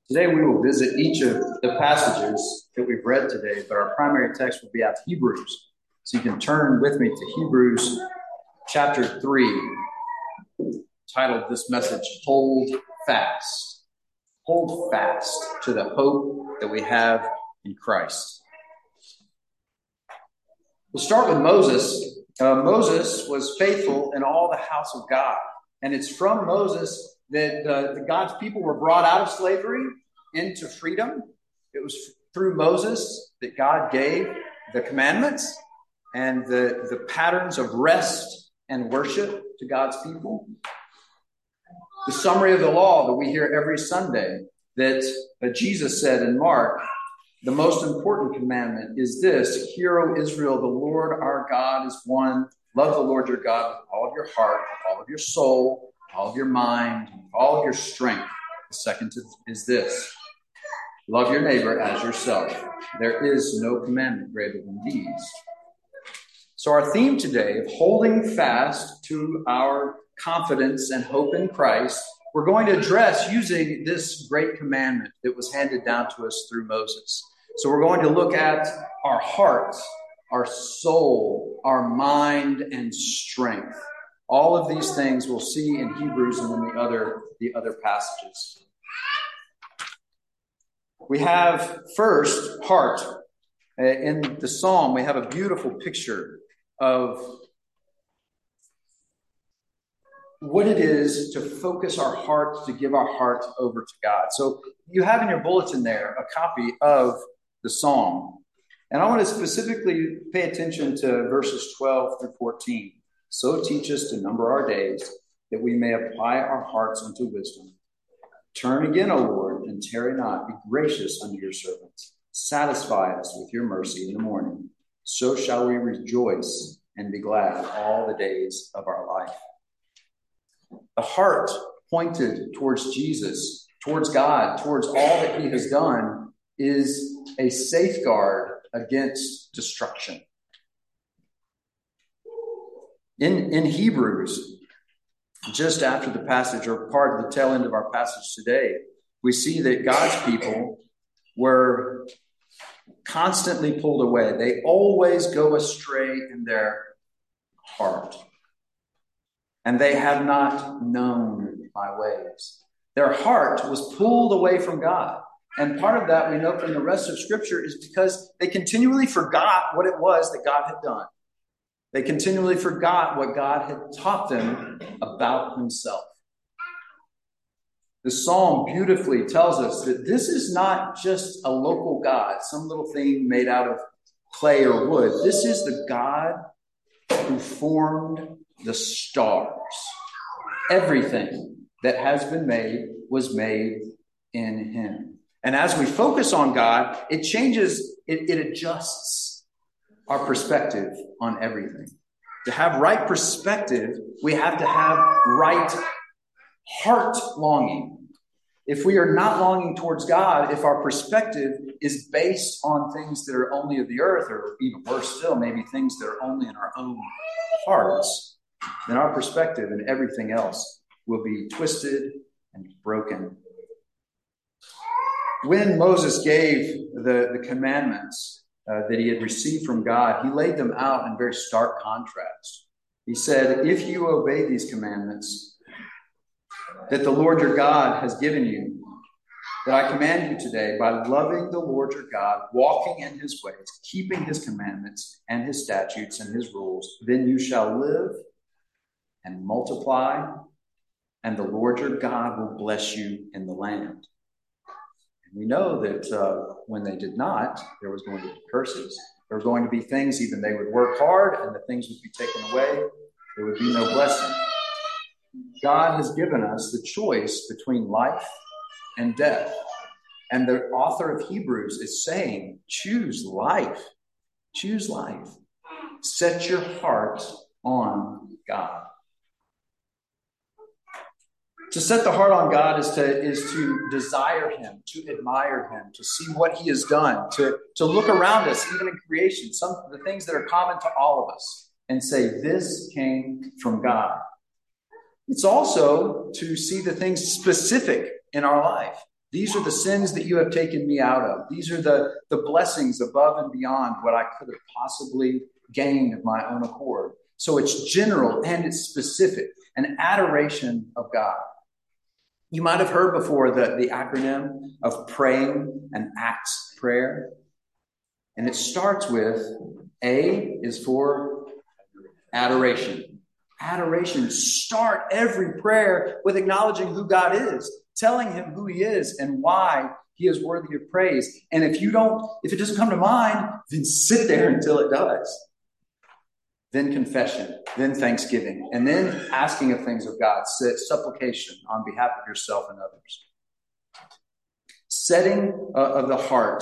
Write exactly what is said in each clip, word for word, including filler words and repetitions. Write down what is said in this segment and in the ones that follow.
Today we will visit each of the passages that we've read today, but our primary text will be out of Hebrews. So you can turn with me to Hebrews chapter three, titled this message, Hold Fast. Hold fast to the hope that we have in Christ. We'll start with Moses. Uh, Moses was faithful in all the house of God. And it's from Moses that uh, the God's people were brought out of slavery into freedom. It was through Moses that God gave the commandments and the, the patterns of rest and worship to God's people. The summary of the law that we hear every Sunday that uh, Jesus said in Mark, the most important commandment is this: Hear, O Israel, the Lord our God is one. Love the Lord your God with all of your heart, with all of your soul, all of your mind, all of your strength. The second is this: love your neighbor as yourself. There is no commandment greater than these. So our theme today of holding fast to our confidence and hope in Christ, we're going to address using this great commandment that was handed down to us through Moses. So we're going to look at our heart, our soul, our mind, and strength. All of these things we'll see in Hebrews and in the other, the other passages. We have first heart. In the psalm, we have a beautiful picture of what it is to focus our heart, to give our heart over to God. So you have in your bulletin there a copy of the psalm. And I want to specifically pay attention to verses twelve through fourteen. So teach us to number our days, that we may apply our hearts unto wisdom. Turn again, O Lord, and tarry not. Be gracious unto your servants. Satisfy us with your mercy in the morning. So shall we rejoice and be glad all the days of our life. The heart pointed towards Jesus, towards God, towards all that he has done, is a safeguard against destruction. In, in Hebrews, just after the passage, or part of the tail end of our passage today, we see that God's people were constantly pulled away. They always go astray in their heart. And they have not known my ways. Their heart was pulled away from God. And part of that we know from the rest of Scripture is because they continually forgot what it was that God had done. They continually forgot what God had taught them about himself. The psalm beautifully tells us that this is not just a local God, some little thing made out of clay or wood. This is the God who formed the stars. Everything that has been made was made in him. And as we focus on God, it changes, it, it adjusts our perspective on everything. To have right perspective, we have to have right heart longing. If we are not longing towards God, if our perspective is based on things that are only of the earth, or even worse still, maybe things that are only in our own hearts, then our perspective and everything else will be twisted and broken. When Moses gave the, the commandments uh, that he had received from God, he laid them out in very stark contrast. He said, if you obey these commandments that the Lord your God has given you, that I command you today, by loving the Lord your God, walking in his ways, keeping his commandments and his statutes and his rules, then you shall live and multiply, and the Lord your God will bless you in the land. We know that uh, when they did not, there was going to be curses. There were going to be things, even they would work hard and the things would be taken away. There would be no blessing. God has given us the choice between life and death. And the author of Hebrews is saying, choose life. Choose life. Set your heart on God. To set the heart on God is to, is to desire him, to admire him, to see what he has done, to, to look around us, even in creation, some of the things that are common to all of us, and say, this came from God. It's also to see the things specific in our life. These are the sins that you have taken me out of. These are the, the blessings above and beyond what I could have possibly gained of my own accord. So it's general and it's specific, an adoration of God. You might have heard before the, the acronym of praying and ACTS prayer. And it starts with A is for adoration. Adoration. Start every prayer with acknowledging who God is, telling him who he is and why he is worthy of praise. And if you don't, if it doesn't come to mind, then sit there until it does. Then confession, then thanksgiving, and then asking of things of God, supplication on behalf of yourself and others. Setting uh, of the heart,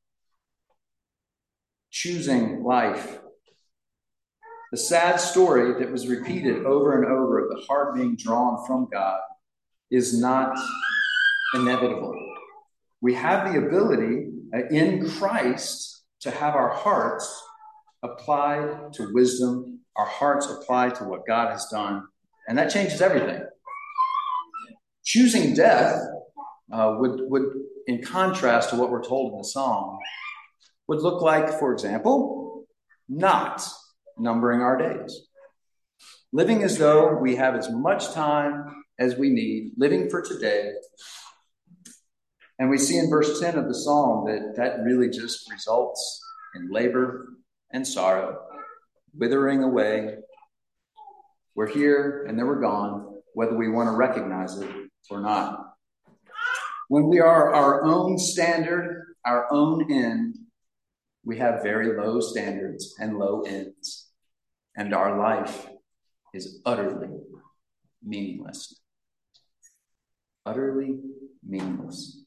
choosing life. The sad story that was repeated over and over of the heart being drawn from God is not inevitable. We have the ability uh, in Christ to have our hearts applied to wisdom, our hearts applied to what God has done, and that changes everything. Choosing death uh, would, would, in contrast to what we're told in the psalm, would look like, for example, not numbering our days. Living as though we have as much time as we need, living for today. And we see in verse ten of the psalm that that really just results in labor and sorrow, withering away. We're here and then we're gone, whether we want to recognize it or not. When we are our own standard, our own end, we have very low standards and low ends, and our life is utterly meaningless. Utterly meaningless.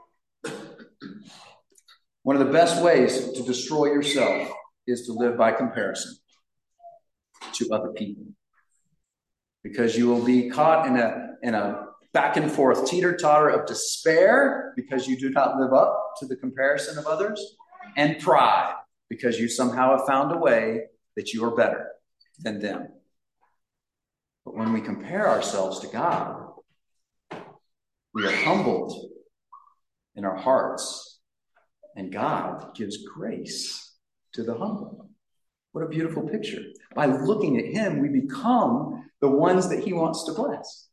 One of the best ways to destroy yourself is to live by comparison to other people, because you will be caught in a in a back and forth teeter-totter of despair because you do not live up to the comparison of others, and pride because you somehow have found a way that you are better than them. But when we compare ourselves to God, we are humbled in our hearts, and God gives grace to the humble. What a beautiful picture. By looking at him, we become the ones that he wants to bless.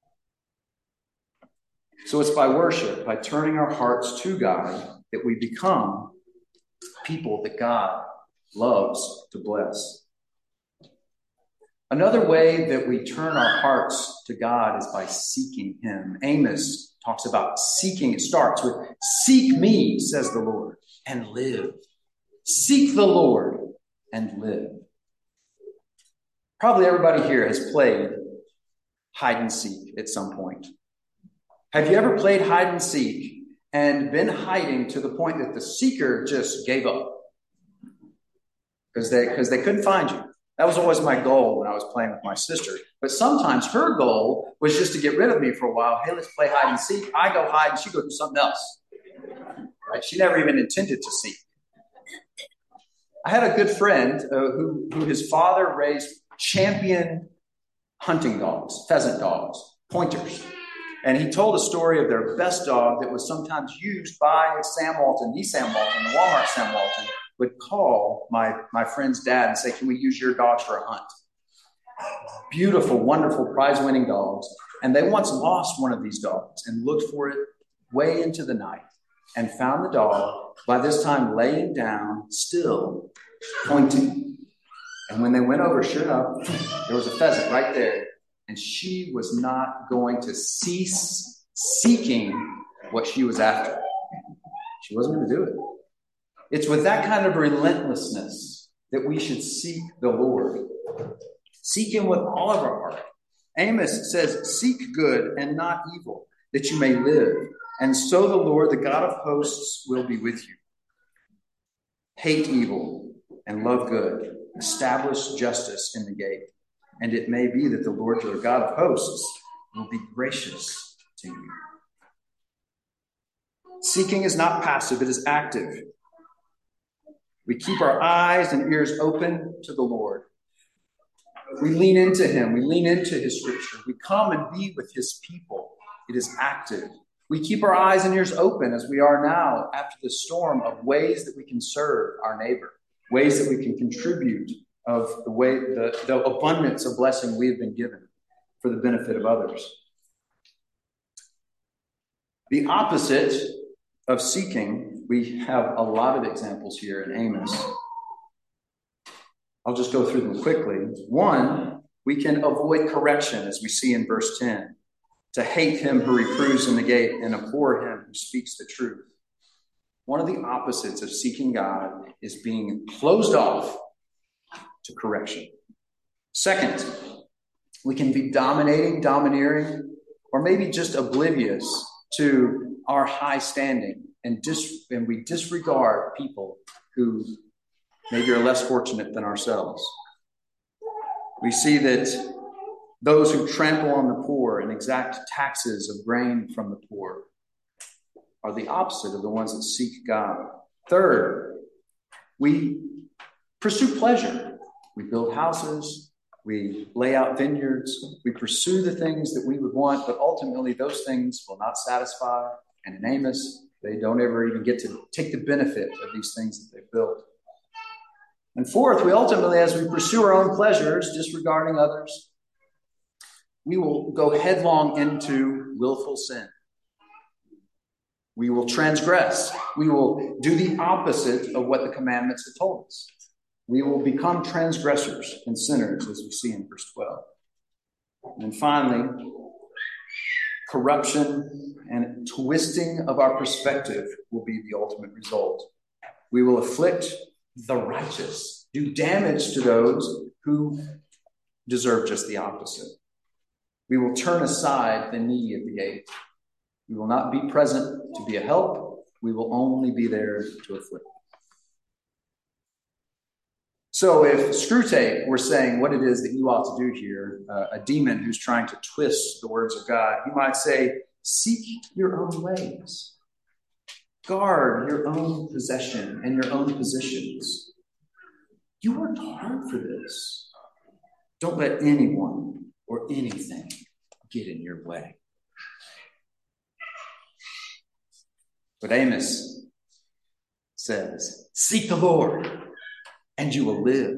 So it's by worship, by turning our hearts to God, that we become people that God loves to bless. Another way that we turn our hearts to God is by seeking him. Amos talks about seeking. It starts with, seek me, says the Lord, and live. Seek the Lord and live. Probably everybody here has played hide and seek at some point. Have you ever played hide and seek and been hiding to the point that the seeker just gave up because they, because they couldn't find you? That was always my goal when I was playing with my sister. But sometimes her goal was just to get rid of me for a while. Hey, let's play hide and seek. I go hide and she go do something else. Right? She never even intended to seek. I had a good friend uh, who, who his father raised champion hunting dogs, pheasant dogs, pointers. And he told a story of their best dog that was sometimes used by Sam Walton, the Sam Walton, the Walmart Sam Walton, would call my, my friend's dad and say, can we use your dogs for a hunt? Beautiful, wonderful, prize-winning dogs. And they once lost one of these dogs and looked for it way into the night and found the dog, by this time laying down, still pointing. And when they went over, sure enough, there was a pheasant right there. And she was not going to cease seeking what she was after. She wasn't going to do it. It's with that kind of relentlessness that we should seek the Lord. Seek him with all of our heart. Amos says, seek good and not evil, that you may live. And so the Lord, the God of hosts, will be with you. Hate evil and love good. Establish justice in the gate. And it may be that the Lord, your God of hosts, will be gracious to you. Seeking is not passive, it is active. We keep our eyes and ears open to the Lord. We lean into him. We lean into his scripture. We come and be with his people. It is active. We keep our eyes and ears open as we are now after the storm of ways that we can serve our neighbor, ways that we can contribute of the way the, the abundance of blessing we have been given for the benefit of others. The opposite of seeking, we have a lot of examples here in Amos. I'll just go through them quickly. One, we can avoid correction, as we see in verse ten. To hate him who reproves in the gate and abhor him who speaks the truth. One of the opposites of seeking God is being closed off to correction. Second, we can be dominating, domineering, or maybe just oblivious to our high standing, and, dis- and we disregard people who maybe are less fortunate than ourselves. We see that those who trample on the poor and exact taxes of grain from the poor are the opposite of the ones that seek God. Third, we pursue pleasure. We build houses. We lay out vineyards. We pursue the things that we would want, but ultimately those things will not satisfy. And in Amos, they don't ever even get to take the benefit of these things that they've built. And fourth, we ultimately, as we pursue our own pleasures, disregarding others, we will go headlong into willful sin. We will transgress. We will do the opposite of what the commandments have told us. We will become transgressors and sinners, as we see in verse twelve. And finally, corruption and twisting of our perspective will be the ultimate result. We will afflict the righteous, do damage to those who deserve just the opposite. We will turn aside the knee at the gate. We will not be present to be a help. We will only be there to afflict. So if Screwtape were saying what it is that you ought to do here, uh, a demon who's trying to twist the words of God, he might say, seek your own ways. Guard your own possession and your own positions. You worked hard for this. Don't let anyone or anything get in your way. But Amos says, seek the Lord and you will live.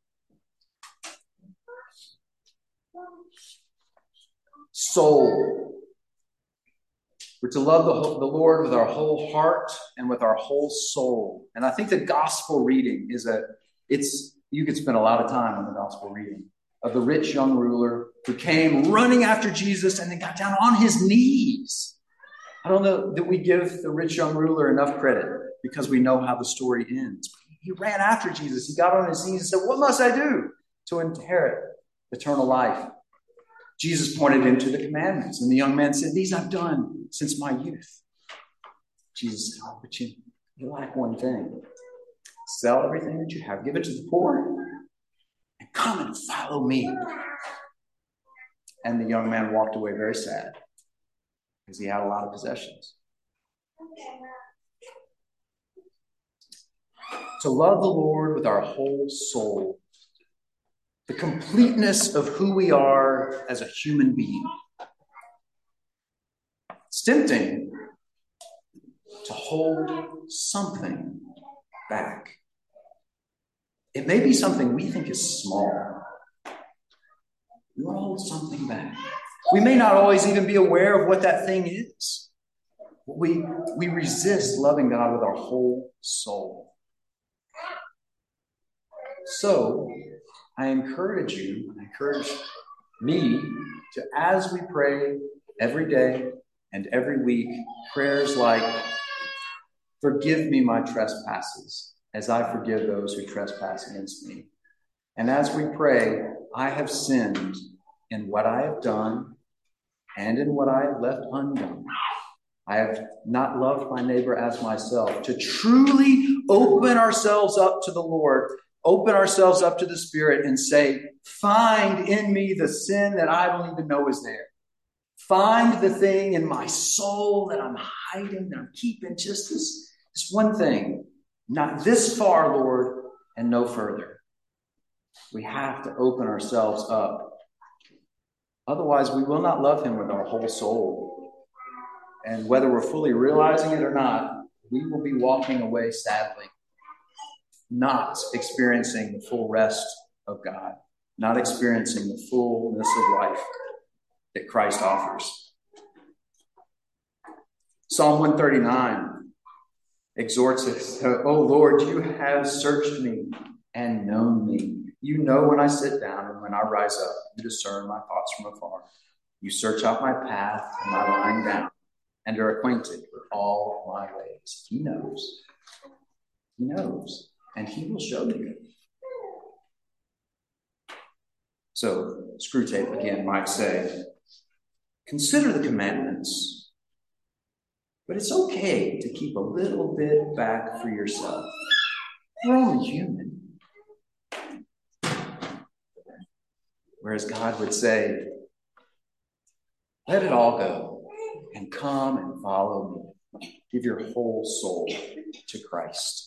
Soul. We're to love the, the Lord with our whole heart and with our whole soul. And I think the gospel reading is a, it's, you could spend a lot of time on the gospel reading of the rich young ruler who came running after Jesus and then got down on his knees. I don't know that we give the rich young ruler enough credit because we know how the story ends. He ran after Jesus. He got on his knees and said, what must I do to inherit eternal life? Jesus pointed him to the commandments. And the young man said, these I've done since my youth. Jesus said, oh, but you, you lack one thing. Sell everything that you have. Give it to the poor. And come and follow me. And the young man walked away very sad because he had a lot of possessions. To love the Lord with our whole soul. The completeness of who we are as a human being. It's tempting to hold something back. It may be something we think is small. We want to hold something back. We may not always even be aware of what that thing is. We, we resist loving God with our whole soul. So, I encourage you, I encourage me to, as we pray every day and every week, prayers like, forgive me my trespasses as I forgive those who trespass against me. And as we pray, I have sinned in what I have done and in what I have left undone. I have not loved my neighbor as myself. To truly open ourselves up to the Lord, open ourselves up to the Spirit and say, find in me the sin that I don't even know is there. Find the thing in my soul that I'm hiding, that I'm keeping, just this, this one thing. Not this far, Lord, and no further. We have to open ourselves up. Otherwise, we will not love him with our whole soul. And whether we're fully realizing it or not, we will be walking away sadly, not experiencing the full rest of God, not experiencing the fullness of life that Christ offers. Psalm one thirty-nine exhorts us, "O Lord, you have searched me and known me. You know when I sit down and when I rise up. You discern my thoughts from afar. You search out my path and my lying down, and are acquainted with all my ways." He knows. He knows. And he will show you. So, Screwtape again might say, consider the commandments, but it's okay to keep a little bit back for yourself. We're only human. Whereas God would say, let it all go and come and follow me. Give your whole soul to Christ.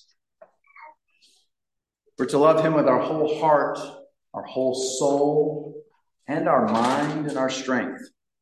We're to love him with our whole heart, our whole soul, and our mind and our strength.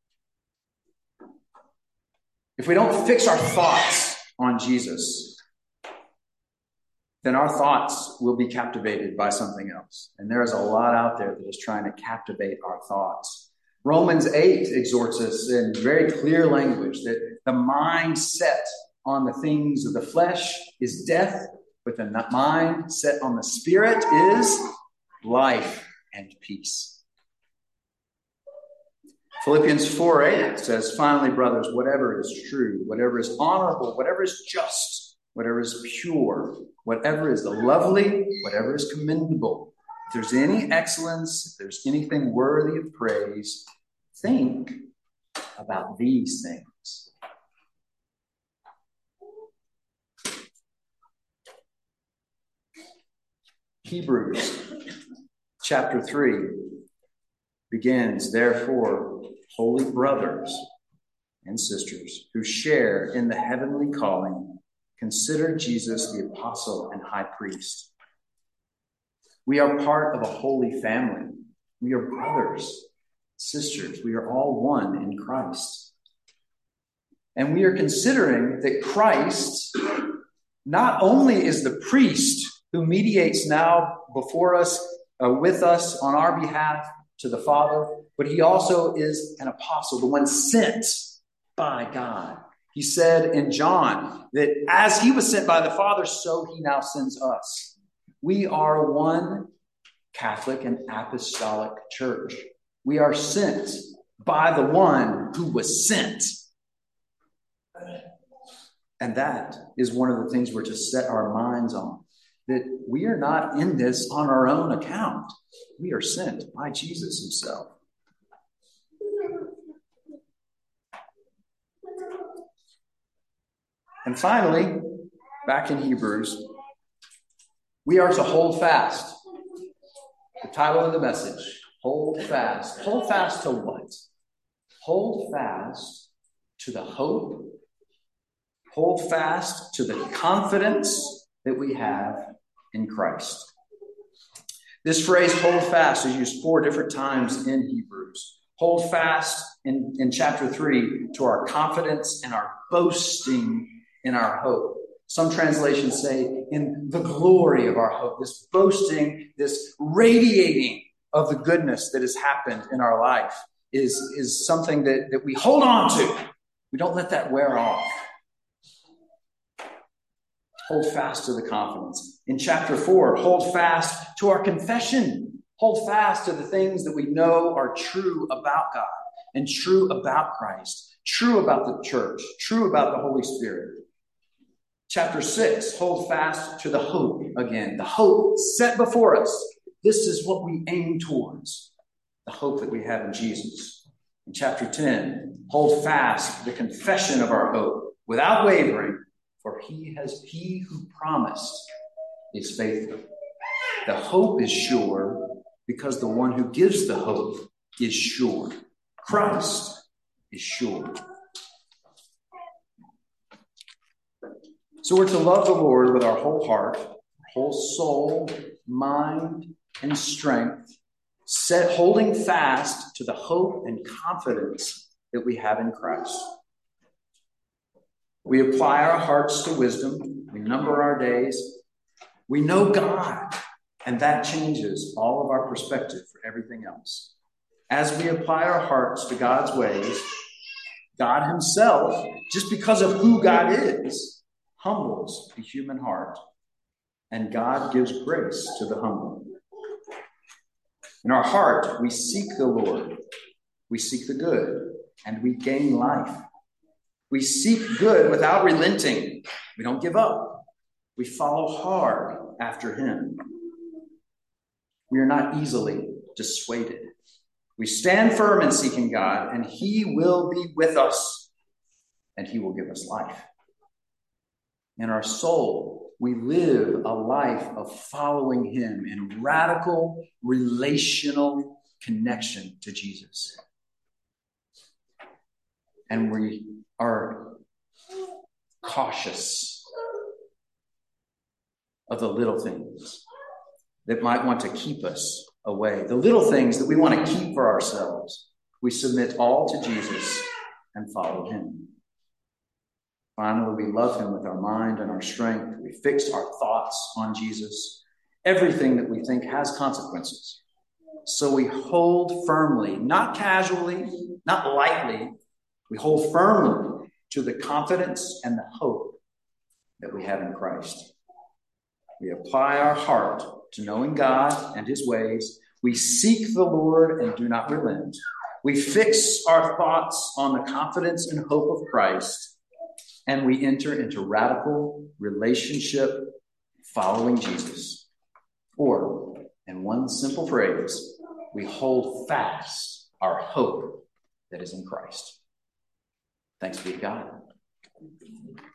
If we don't fix our thoughts on Jesus, then our thoughts will be captivated by something else. And there is a lot out there that is trying to captivate our thoughts. Romans eight exhorts us in very clear language that the mind set on the things of the flesh is death, but the mind set on the spirit is life and peace. Philippians four eight says, finally, brothers, whatever is true, whatever is honorable, whatever is just, whatever is pure, whatever is lovely, whatever is commendable, if there's any excellence, if there's anything worthy of praise, think about these things. Hebrews chapter three begins, therefore, holy brothers and sisters who share in the heavenly calling, consider Jesus the apostle and high priest. We are part of a holy family. We are brothers, sisters. We are all one in Christ. And we are considering that Christ not only is the priest who mediates now before us, uh, with us on our behalf to the Father, but he also is an apostle, the one sent by God. He said in John that as he was sent by the Father, so he now sends us. We are one Catholic and apostolic church. We are sent by the one who was sent. And that is one of the things we're to set our minds on. That we are not in this on our own account. We are sent by Jesus himself. And finally, back in Hebrews, we are to hold fast. The title of the message, hold fast. Hold fast to what? Hold fast to the hope. Hold fast to the confidence that we have in Christ. This phrase, hold fast, is used four different times in Hebrews. Hold fast in, in chapter three to our confidence and our boasting in our hope. Some translations say in the glory of our hope, this boasting, this radiating of the goodness that has happened in our life is, is something that, that we hold on to. We don't let that wear off. Hold fast to the confidence. In chapter four, hold fast to our confession. Hold fast to the things that we know are true about God and true about Christ, true about the church, true about the Holy Spirit. Chapter six, hold fast to the hope again. The hope set before us. This is what we aim towards. The hope that we have in Jesus. In chapter ten, hold fast the confession of our hope without wavering. For he has he who promised is faithful. The hope is sure because the one who gives the hope is sure. Christ is sure. So we're to love the Lord with our whole heart, whole soul, mind, and strength, set holding fast to the hope and confidence that we have in Christ. We apply our hearts to wisdom. We number our days. We know God, and that changes all of our perspective for everything else. As we apply our hearts to God's ways, God himself, just because of who God is, humbles the human heart, and God gives grace to the humble. In our heart, we seek the Lord. We seek the good, and we gain life. We seek good without relenting. We don't give up. We follow hard after him. We are not easily dissuaded. We stand firm in seeking God, and he will be with us, and he will give us life. In our soul, we live a life of following him in radical relational connection to Jesus. And we are cautious of the little things that might want to keep us away. The little things that we want to keep for ourselves. We submit all to Jesus and follow him. Finally, we love him with our mind and our strength. We fix our thoughts on Jesus. Everything that we think has consequences. So we hold firmly, not casually, not lightly. We hold firmly to the confidence and the hope that we have in Christ. We apply our heart to knowing God and his ways. We seek the Lord and do not relent. We fix our thoughts on the confidence and hope of Christ, and we enter into radical relationship following Jesus. Or, in one simple phrase, we hold fast our hope that is in Christ. Thanks be to God.